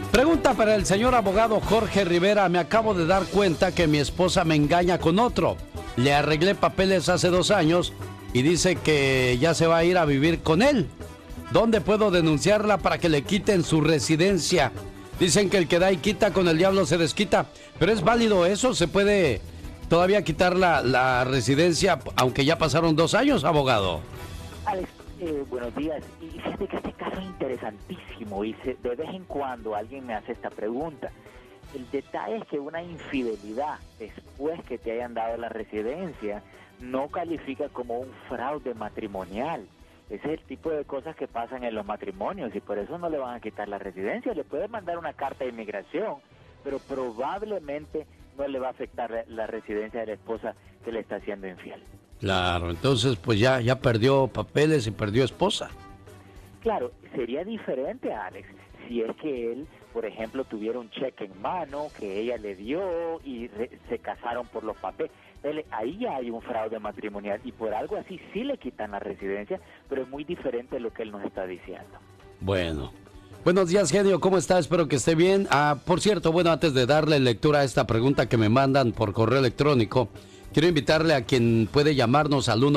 Pregunta para el señor abogado Jorge Rivera. Me acabo de dar cuenta que mi esposa me engaña con otro. Le arreglé papeles hace 2 años y dice que ya se va a ir a vivir con él. ¿Dónde puedo denunciarla para que le quiten su residencia? Dicen que el que da y quita, con el diablo se desquita. ¿Pero es válido eso? ¿Se puede todavía quitar la residencia aunque ya pasaron 2 años, abogado? Alex, buenos días. Y fíjate que este caso es interesantísimo y de vez en cuando alguien me hace esta pregunta. El detalle es que una infidelidad después que te hayan dado la residencia no califica como un fraude matrimonial. Ese es el tipo de cosas que pasan en los matrimonios y por eso no le van a quitar la residencia. Le pueden mandar una carta de inmigración, pero probablemente no le va a afectar la residencia de la esposa que le está haciendo infiel. Claro, entonces pues ya perdió papeles y perdió esposa. Claro, sería diferente, Alex, si es que él, por ejemplo, tuviera un cheque en mano que ella le dio y se casaron por los papeles. Ahí ya hay un fraude matrimonial y por algo así sí le quitan la residencia, pero es muy diferente de lo que él nos está diciendo. Bueno. Buenos días, genio, ¿cómo está? Espero que esté bien. Por cierto, bueno, antes de darle lectura a esta pregunta que me mandan por correo electrónico, quiero invitarle a quien puede llamarnos al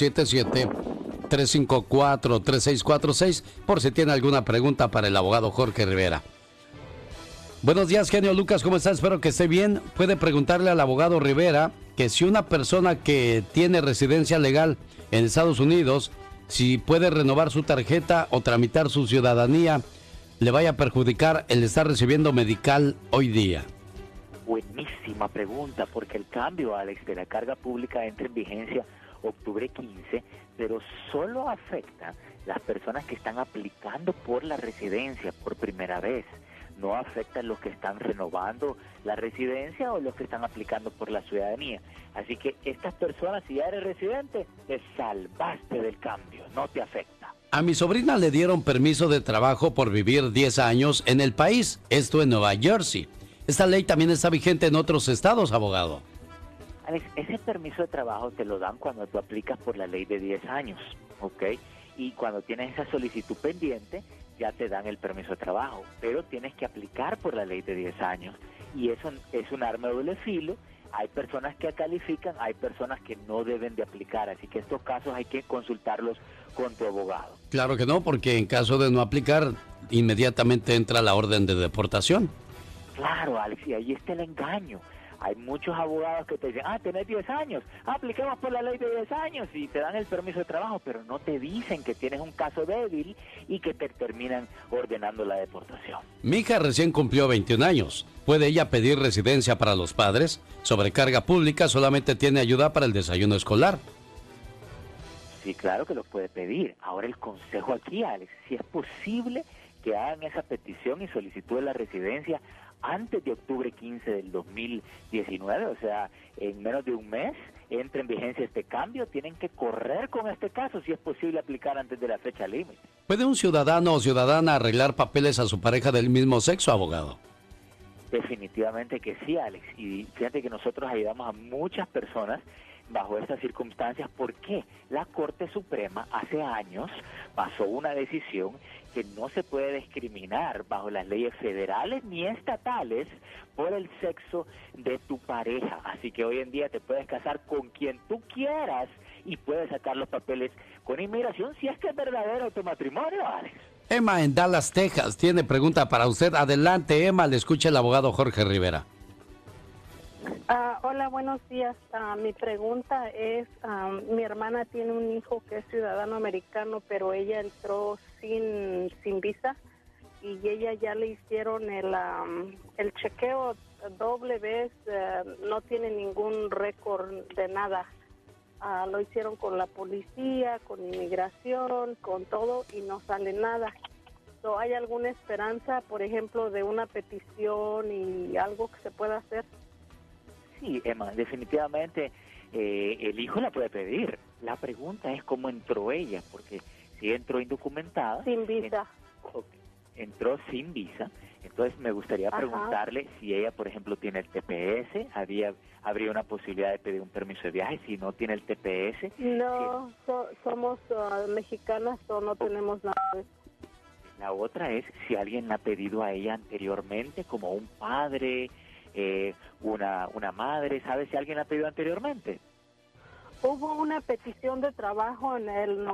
1877-354-3646 por si tiene alguna pregunta para el abogado Jorge Rivera. Buenos días, genio Lucas, ¿cómo está? Espero que esté bien. Puede preguntarle al abogado Rivera que si una persona que tiene residencia legal en Estados Unidos, si puede renovar su tarjeta o tramitar su ciudadanía, le vaya a perjudicar el estar recibiendo medical hoy día. Buenísima pregunta, porque el cambio, Alex, de la carga pública entra en vigencia octubre 15, pero solo afecta las personas que están aplicando por la residencia por primera vez. No afecta a los que están renovando la residencia o los que están aplicando por la ciudadanía. Así que estas personas, si ya eres residente, te salvaste del cambio, no te afecta. A mi sobrina le dieron permiso de trabajo por vivir 10 años en el país, esto en Nueva Jersey. Esta ley también está vigente en otros estados, abogado. Alex, ese permiso de trabajo te lo dan cuando tú aplicas por la ley de 10 años, ¿ok? Y cuando tienes esa solicitud pendiente, ya te dan el permiso de trabajo, pero tienes que aplicar por la ley de 10 años. Y eso es un arma de doble filo. Hay personas que califican, hay personas que no deben de aplicar, así que estos casos hay que consultarlos con tu abogado. Claro que no, porque en caso de no aplicar, inmediatamente entra la orden de deportación. Claro, Alex, y ahí está el engaño. Hay muchos abogados que te dicen, tenés 10 años, apliquemos por la ley de 10 años y te dan el permiso de trabajo, pero no te dicen que tienes un caso débil y que te terminan ordenando la deportación. Mi hija recién cumplió 21 años. ¿Puede ella pedir residencia para los padres? Sobrecarga pública, solamente tiene ayuda para el desayuno escolar. Sí, claro que lo puede pedir. Ahora el consejo aquí, Alex, si es posible que hagan esa petición y solicitud de la residencia antes de octubre 15 del 2019, o sea, en menos de un mes, entra en vigencia este cambio, tienen que correr con este caso si es posible aplicar antes de la fecha límite. ¿Puede un ciudadano o ciudadana arreglar papeles a su pareja del mismo sexo, abogado? Definitivamente que sí, Alex, y fíjate que nosotros ayudamos a muchas personas bajo estas circunstancias. ¿Por qué? La Corte Suprema hace años pasó una decisión que no se puede discriminar bajo las leyes federales ni estatales por el sexo de tu pareja. Así que hoy en día te puedes casar con quien tú quieras y puedes sacar los papeles con inmigración si es que es verdadero tu matrimonio, Alex. Emma en Dallas, Texas, tiene pregunta para usted. Adelante, Emma, le escucha el abogado Jorge Rivera. Hola, buenos días. Mi pregunta es, mi hermana tiene un hijo que es ciudadano americano, pero ella entró sin visa y ella ya le hicieron el chequeo doble vez, no tiene ningún récord de nada. Lo hicieron con la policía, con inmigración, con todo y no sale nada. ¿Hay alguna esperanza, por ejemplo, de una petición y algo que se pueda hacer? Sí, Emma, definitivamente el hijo la puede pedir. La pregunta es cómo entró ella, porque si entró indocumentada... Sin visa. Entró sin visa, entonces me gustaría preguntarle si ella, por ejemplo, tiene el TPS, habría una posibilidad de pedir un permiso de viaje si no tiene el TPS. No, somos mexicanas o no tenemos nada de eso. La otra es si alguien la ha pedido a ella anteriormente, como un padre, una madre. ¿Sabe si alguien la ha pedido anteriormente? Hubo una petición de trabajo en el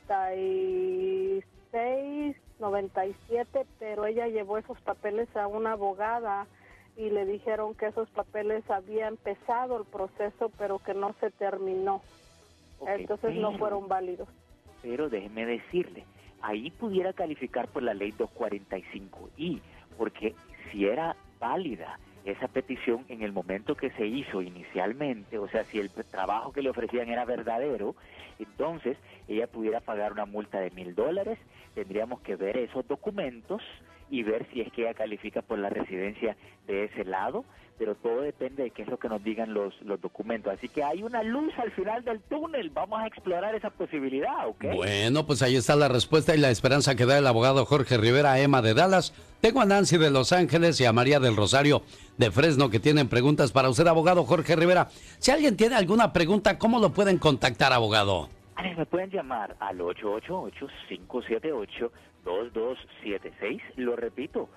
96, 97, pero ella llevó esos papeles a una abogada y le dijeron que esos papeles había empezado el proceso, pero que no se terminó. Okay, entonces no fueron válidos. Pero déjeme decirle, ahí pudiera calificar por la ley 245I, porque si era válida esa petición en el momento que se hizo inicialmente, o sea, si el trabajo que le ofrecían era verdadero, entonces ella pudiera pagar una multa de $1,000. Tendríamos que ver esos documentos y ver si es que ella califica por la residencia de ese lado, pero todo depende de qué es lo que nos digan los documentos. Así que hay una luz al final del túnel, vamos a explorar esa posibilidad, ¿ok? Bueno, pues ahí está la respuesta y la esperanza que da el abogado Jorge Rivera a Emma de Dallas. Tengo a Nancy de Los Ángeles y a María del Rosario de Fresno que tienen preguntas para usted, abogado Jorge Rivera. Si alguien tiene alguna pregunta, ¿cómo lo pueden contactar, abogado? Me pueden llamar al 888-578-2276. Lo repito,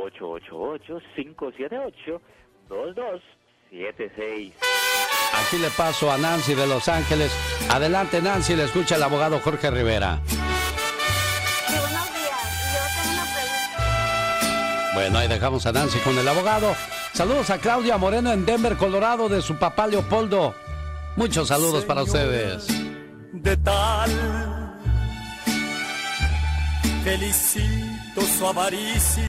888-578-2276. Aquí le paso a Nancy de Los Ángeles. Adelante, Nancy, le escucha el abogado Jorge Rivera. Sí, buenos días. Yo tengo una pregunta. Bueno, ahí dejamos a Nancy con el abogado. Saludos a Claudia Moreno en Denver, Colorado, de su papá Leopoldo. Muchos saludos, Señor, para ustedes. De tal felicito su avaricia.